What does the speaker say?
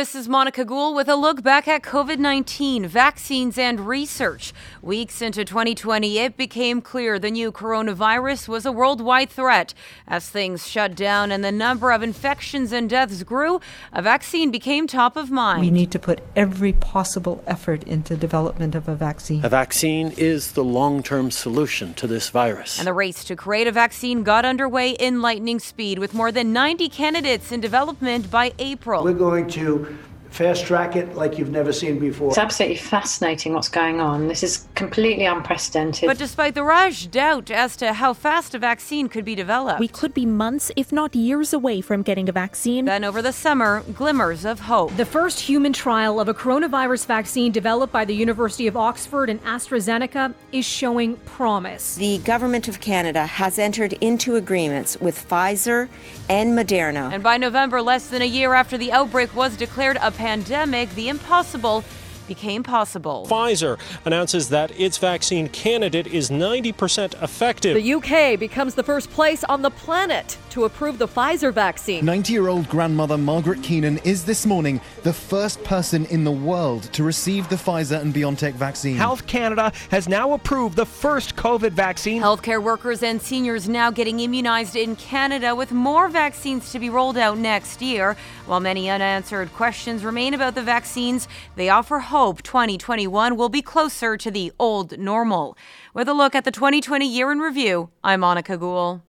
this is Monica Gould with a look back at COVID-19, vaccines and research. Weeks into 2020, it became clear the new coronavirus was a worldwide threat. As things shut down and the number of infections and deaths grew, a vaccine became top of mind. We need to put every possible effort into development of a vaccine. A vaccine is the long-term solution to this virus. And the race to create a vaccine got underway in lightning speed, with more than 90 candidates in development by April. We're going to fast track it like you've never seen before. It's absolutely fascinating what's going on. This is completely unprecedented. But despite the rush, doubt as to how fast a vaccine could be developed. We could be months, if not years, away from getting a vaccine. Then over the summer, glimmers of hope. The first human trial of a coronavirus vaccine developed by the University of Oxford and AstraZeneca is showing promise. The Government of Canada has entered into agreements with Pfizer and Moderna. And by November, less than a year after the outbreak was declared a pandemic, the impossible became possible. Pfizer announces that its vaccine candidate is 90% effective. The UK becomes the first place on the planet to approve the Pfizer vaccine. 90-year-old grandmother Margaret Keenan is this morning the first person in the world to receive the Pfizer and BioNTech vaccine. Health Canada has now approved the first COVID vaccine. Healthcare workers and seniors now getting immunized in Canada, with more vaccines to be rolled out next year. While many unanswered questions remain about the vaccines, they offer hope 2021 will be closer to the old normal. With a look at the 2020 year in review, I'm Monica Gould.